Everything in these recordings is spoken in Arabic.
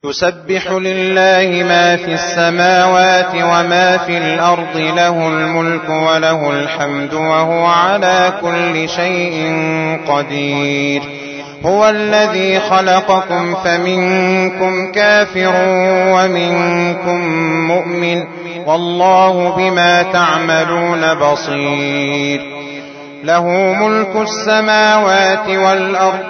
يسبح لله ما في السماوات وما في الأرض، له الملك وله الحمد وهو على كل شيء قدير. هو الذي خلقكم فمنكم كافر ومنكم مؤمن، والله بما تعملون بصير. له ملك السماوات والأرض.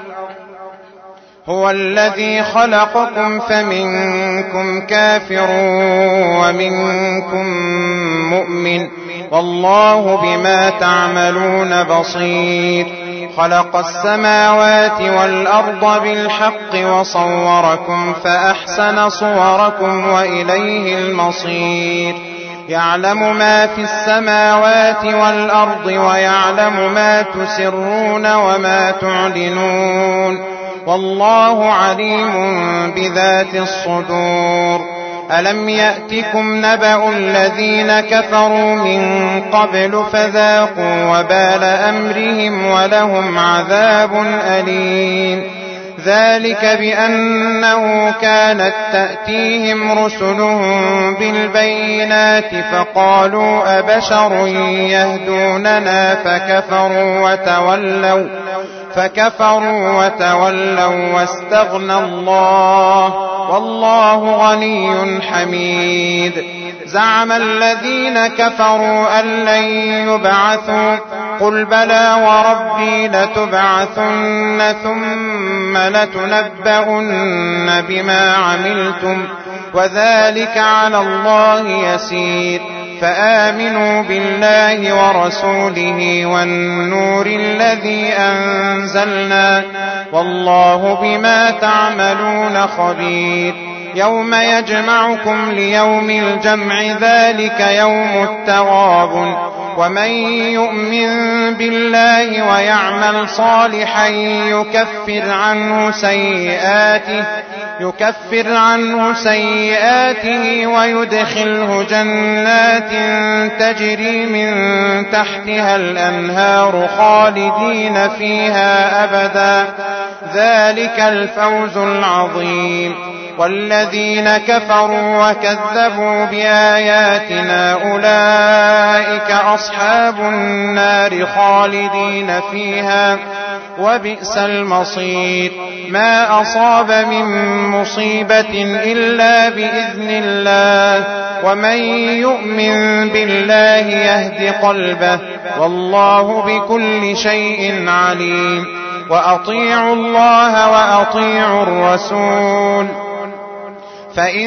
هو الذي خلقكم فمنكم كافر ومنكم مؤمن، والله بما تعملون بصير. خلق السماوات والأرض بالحق وصوركم فأحسن صوركم وإليه المصير. يعلم ما في السماوات والأرض ويعلم ما تسرون وما تعلنون، والله عليم بذات الصدور. ألم يأتكم نبأ الذين كفروا من قبل فذاقوا وبال أمرهم ولهم عذاب أليم. ذلك بأنه كانت تأتيهم رسلهم بالبينات فقالوا أبشر يهدوننا فكفروا وتولوا واستغنى الله، والله غني حميد. زعم الذين كفروا أن لن يبعثوا، قل بلى وربي لتبعثن ثم لتنبؤن بما عملتم، وذلك على الله يسير. فآمنوا بالله ورسوله والنور الذي أنزلنا، والله بما تعملون خبير. يوم يجمعكم ليوم الجمع، ذلك يوم التغابن. ومن يؤمن بالله ويعمل صالحا يكفر عنه سيئاته ويدخله جنات تجري من تحتها الأنهار خالدين فيها أبدا، ذلك الفوز العظيم. والذين كفروا وكذبوا بآياتنا أولئك أصحاب النار خالدين فيها، وبئس المصير. ما أصاب من مصيبة إلا بإذن الله، ومن يؤمن بالله يهد قلبه، والله بكل شيء عليم. وأطيعوا الله وأطيعوا الرسول، فإن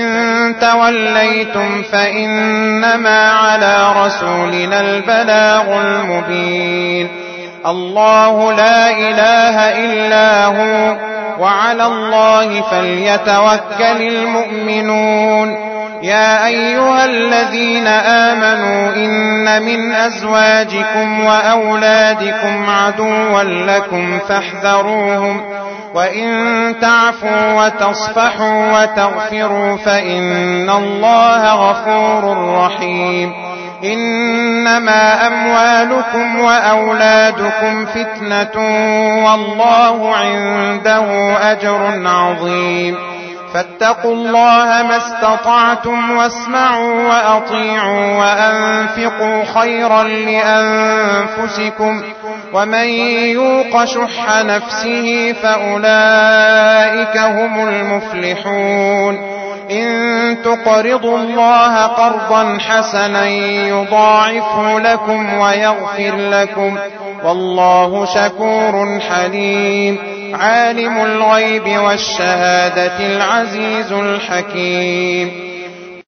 توليتم فإنما على رسولنا البلاغ المبين. الله لا إله إلا هو، وعلى الله فليتوكل المؤمنون. يا أيها الذين آمنوا إن من أزواجكم وأولادكم عدوا لكم فاحذروهم، وإن تعفوا وتصفحوا وتغفروا فإن الله غفور رحيم. إنما أموالكم وأولادكم فتنة، والله عنده أجر عظيم. فاتقوا الله ما استطعتم، واسمعوا وأطيعوا وأنفقوا خيرا لأنفسكم، ومن يوق شح نفسه فأولئك هم المفلحون. إن تقرضوا الله قرضا حسنا يضاعفه لكم ويغفر لكم، والله شكور حليم. عالم الغيب والشهادة العزيز الحكيم.